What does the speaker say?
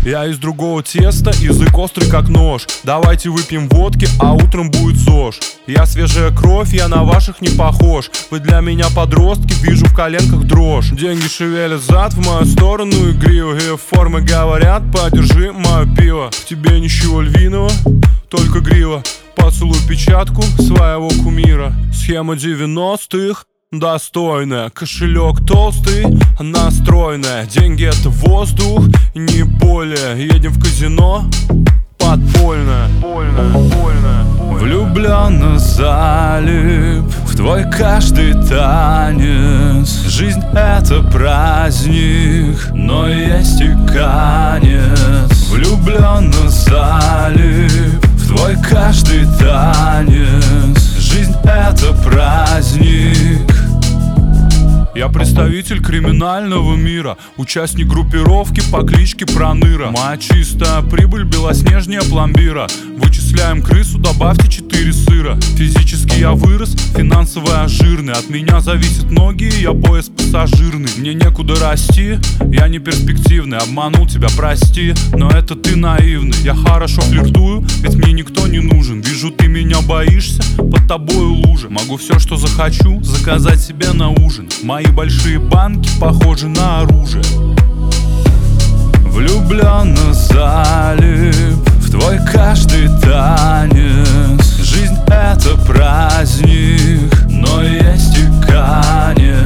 Я из другого теста, язык острый как нож. Давайте выпьем водки, а утром будет ЗОЖ. Я свежая кровь, я на ваших не похож. Вы для меня подростки, вижу в коленках дрожь. Деньги шевелят зад в мою сторону игриво. И формы говорят, подержи мое пиво. В тебе ничего львиного, только грива. Поцелуй печатку своего кумира. Схема 90-х достойная, кошелек толстый, настроенная. Деньги это воздух, не более. Едем в казино, подпольное. Влюбленно залип в твой каждый танец. Жизнь это праздник, но есть и конец. Влюбленно залип в твой каждый танец. Жизнь это праздник. Я представитель криминального мира, участник группировки по кличке Проныра. Моя чистая прибыль белоснежнее пломбира. Вычисляем крысу, добавьте 4 сыра. Физически я вырос, финансово я жирный. От меня зависят ноги, я пояс пассажирный. Мне некуда расти, я не перспективный. Обманул тебя, прости, но это ты наивный. Я хорошо флиртую, ведь мне никто не нужен. Вижу, ты меня боишься, под тобою лужа. Могу все, что захочу, заказать себе на ужин. Мои большие банки похожи на оружие. Влюбленно залип в твой каждый танец. Жизнь это праздник, но есть и конец.